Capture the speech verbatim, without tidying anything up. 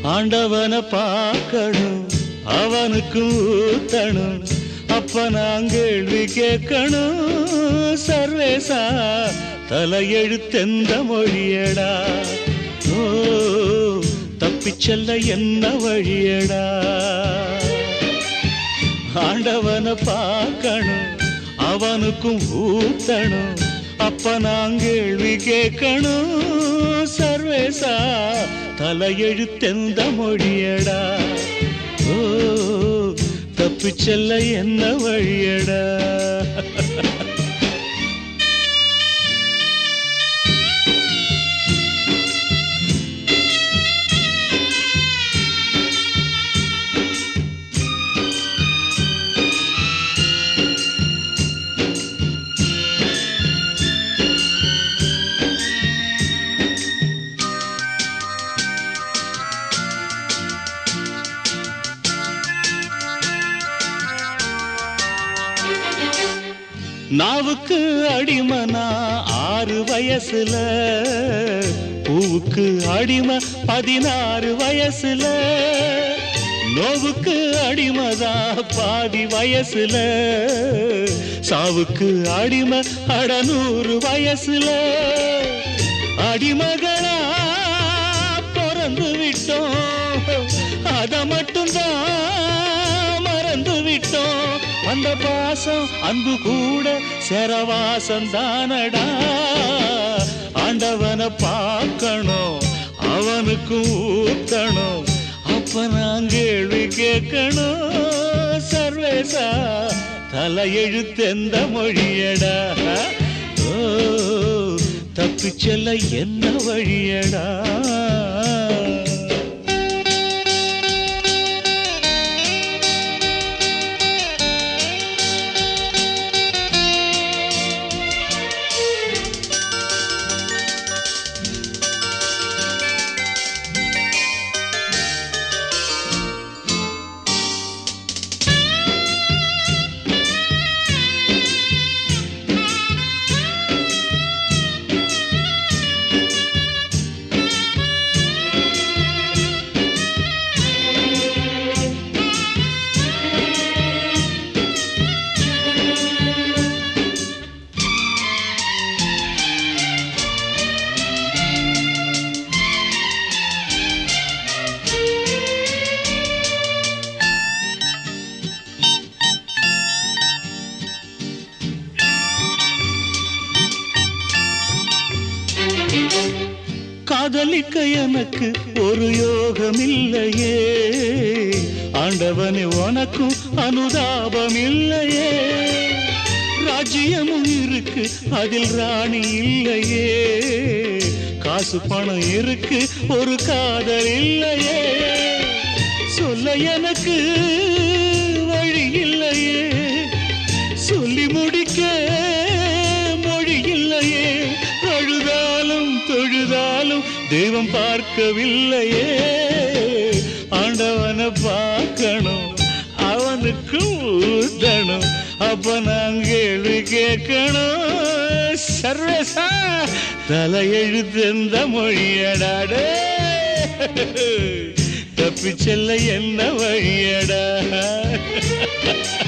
ஆண்டவனை பார்க்கணும், அவனுக்கு ஊத்தணும், அப்ப நான் கேள்வி கேட்கணும். சர்வேசா தலையெழுத்தெந்த மொழியடா, ஓ தப்பிச் செல்ல என்ன வழியடா. ஆண்டவனை பார்க்கணும், அவனுக்கும் ஊத்தணும், அப்ப நான் கேள்வி கேட்கணும். சர்வேசா தலையெழுத்தெந்த மொழியடா, ஓ தப்பிச் செல்ல என்ன வழியடா. நாவுக்கு அடிமனா ஆறு வயசுல, பூவுக்கு அடிமை பதினாறு வயசுல, நோவுக்கு அடிமதா பாதி வயசுல, சாவுக்கு அடிமை அடநூறு வயசுல. அடிமகளா பிறந்து விட்டோம், அத மட்டும்தான் மறந்து விட்டோம். அந்த பாசம் அன்பு கூட சரவாசம் தானடா. ஆண்டவனை பார்க்கணும், அவனுக்கு ஊத்தணும், அப்ப நான் கேள்வி கேட்கணும். சர்வேசா தலையெழுத்தெந்த மொழியடா, ஓ தப்பிச் செல்ல என்ன வழியடா. காதலிக்க எனக்கு ஒரு யோகம் இல்லையே, ஆண்டவனே உனக்கும் அனுதாபம் இல்லையே. ராஜ்யமும் இருக்கு அதில் ராணி இல்லையே, காசு பணம் இருக்கு ஒரு காதல் இல்லையே. சொல்ல எனக்கு வழி இல்லையே, சொல்லி முடிக்க மொழி இல்லையே. அழுதாலும் தொழுதாலும் தெய்வம் பார்க்கவில்லையே. ஆண்டவனை பார்க்கணும், அவனுக்கு ஊத்தணும், அப்ப நான் கேள்வி கேட்கணும். சர்வேசா தலையெழுத்தெந்த மொழியடாடே, தப்பிச் செல்ல என்ன வழியடா.